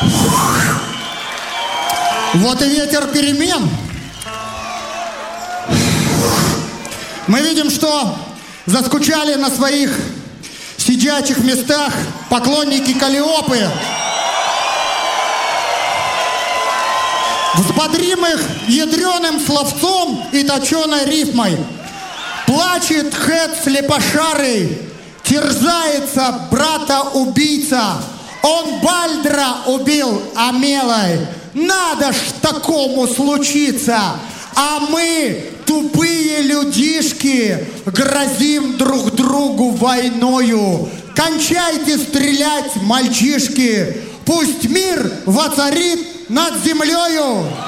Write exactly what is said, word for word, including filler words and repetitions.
Вот и ветер перемен. Мы видим, что заскучали на своих сидячих местах поклонники Каллиопы. Взбодрим их ядреным словцом и точеной рифмой. Плачет Хэт слепошарый, терзается брата-убийца. Он Бальдра убил Амелой. Надо ж такому случиться. А мы, тупые людишки, грозим друг другу войною. Кончайте стрелять, мальчишки. Пусть мир воцарит над землею.